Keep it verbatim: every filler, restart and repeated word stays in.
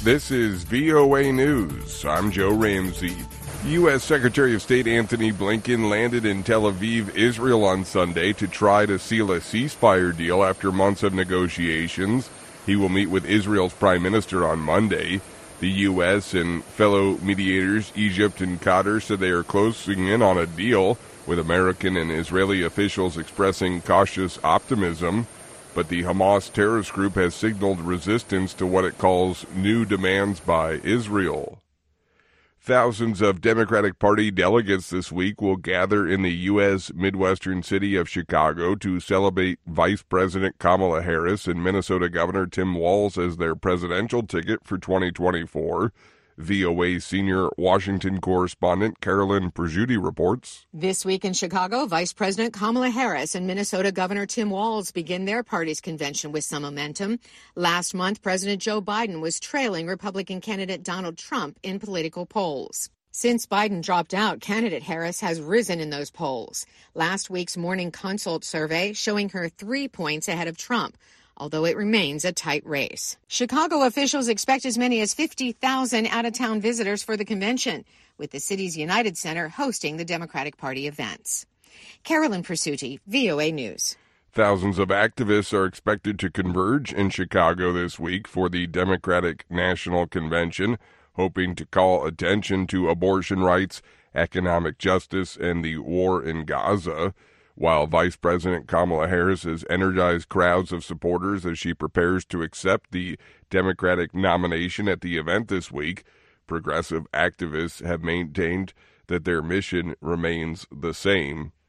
This is V O A News. I'm Joe Ramsey. U S. Secretary of State Antony Blinken landed in Tel Aviv, Israel on Sunday to try to seal a ceasefire deal after months of negotiations. He will meet with Israel's Prime Minister on Monday. The U S and fellow mediators, Egypt and Qatar, said they are closing in on a deal, with American and Israeli officials expressing cautious optimism. But the Hamas terrorist group has signaled resistance to what it calls new demands by Israel. Thousands of Democratic Party delegates this week will gather in the U S Midwestern city of Chicago to celebrate Vice President Kamala Harris and Minnesota Governor Tim Walz as their presidential ticket for twenty twenty-four. V O A senior Washington correspondent Carolyn Prejuti reports. This week in Chicago, Vice President Kamala Harris and Minnesota Governor Tim Walz begin their party's convention with some momentum. Last month, President Joe Biden was trailing Republican candidate Donald Trump in political polls. Since Biden dropped out, candidate Harris has risen in those polls. Last week's Morning Consult survey showing her three points ahead of Trump, although it remains a tight race. Chicago officials expect as many as fifty thousand out-of-town visitors for the convention, with the city's United Center hosting the Democratic Party events. Carolyn Presutti, V O A News. Thousands of activists are expected to converge in Chicago this week for the Democratic National Convention, hoping to call attention to abortion rights, economic justice, and the war in Gaza. While Vice President Kamala Harris has energized crowds of supporters as she prepares to accept the Democratic nomination at the event this week, progressive activists have maintained that their mission remains the same.